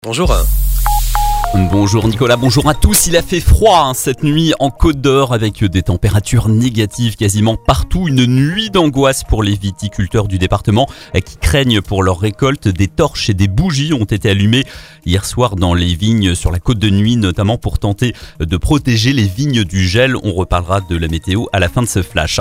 Bonjour. Bonjour Nicolas, bonjour à tous. Il a fait froid cette nuit en Côte d'Or avec des températures négatives quasiment partout. Une nuit d'angoisse pour les viticulteurs du département qui craignent pour leur récolte. Des torches et des bougies ont été allumées hier soir dans les vignes sur la Côte de Nuit, notamment pour tenter de protéger les vignes du gel. On reparlera de la météo à la fin de ce flash.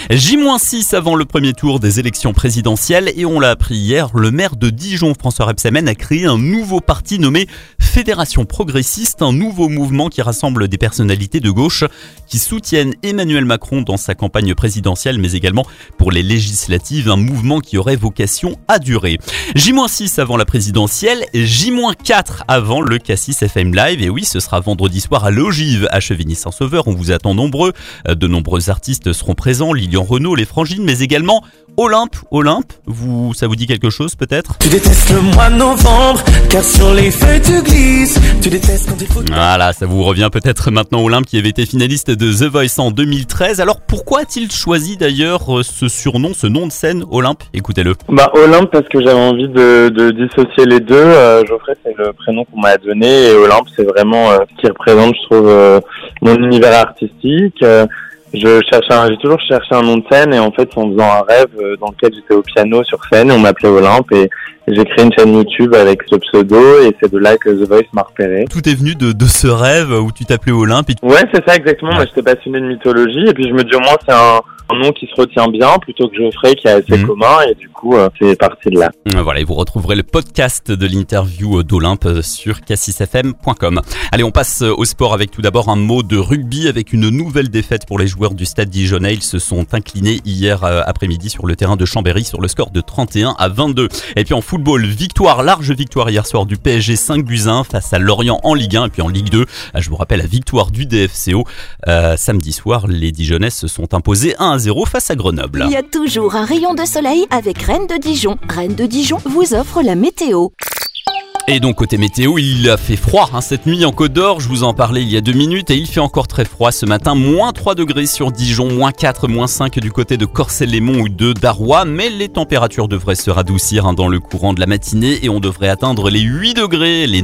J-6 avant le premier tour des élections présidentielles et on l'a appris hier, le maire de Dijon, François Rebsamen, a créé un nouveau parti nommé Fédération progressiste, un nouveau mouvement qui rassemble des personnalités de gauche qui soutiennent Emmanuel Macron dans sa campagne présidentielle, mais également pour les législatives, un mouvement qui aurait vocation à durer. J-6 avant la présidentielle, J-4 avant le Cassis FM Live, et oui, ce sera vendredi soir à l'Ogive à Chevigny-Saint-Sauveur, on vous attend nombreux. De nombreux artistes seront présents, Lilian Renaud, les Frangines, mais également Olympe, ça vous dit quelque chose peut-être? Tu détestes le mois de novembre, car sur les feuilles tu glisses. Tu détestes quand il faut... Voilà, ça vous revient peut-être maintenant. Olympe qui avait été finaliste de The Voice en 2013. Alors pourquoi a-t-il choisi d'ailleurs ce surnom, ce nom de scène, Olympe? Écoutez-le. Olympe parce que j'avais envie de dissocier les deux. Geoffrey, c'est le prénom qu'on m'a donné, et Olympe, c'est vraiment ce qui représente, je trouve, mon univers artistique. J'ai toujours cherché un nom de scène, et en fait, en faisant un rêve dans lequel j'étais au piano sur scène, et on m'appelait Olympe, et j'ai créé une chaîne YouTube avec ce pseudo, et c'est de là que The Voice m'a repéré. Tout est venu de ce rêve où tu t'appelais Olympe. Ouais, c'est ça exactement. Moi, j'étais passionné de mythologie, et puis je me dis au moins c'est un nom qui se retient bien plutôt que Geoffrey qui est assez commun, et du coup c'est parti de là. Voilà, et vous retrouverez le podcast de l'interview d'Olympe sur cassisfm.com. Allez, on passe au sport avec tout d'abord un mot de rugby avec une nouvelle défaite pour les joueurs du Stade Dijonnais. Ils se sont inclinés hier après-midi sur le terrain de Chambéry sur le score de 31-22. Et puis en football, large victoire hier soir du PSG 5-1 face à Lorient en Ligue 1, et puis en Ligue 2, je vous rappelle la victoire du DFCO. Samedi soir, les Dijonnais se sont imposés 1-0 face à Grenoble. Il y a toujours un rayon de soleil avec Rennes de Dijon. Rennes de Dijon vous offre la météo. Et donc côté météo, il a fait froid cette nuit en Côte d'Or, je vous en parlais il y a 2 minutes, et il fait encore très froid ce matin, -3 degrés sur Dijon, -4, -5 du côté de Corcelles-les-Monts ou de Darrois, mais les températures devraient se radoucir dans le courant de la matinée et on devrait atteindre les 8 degrés.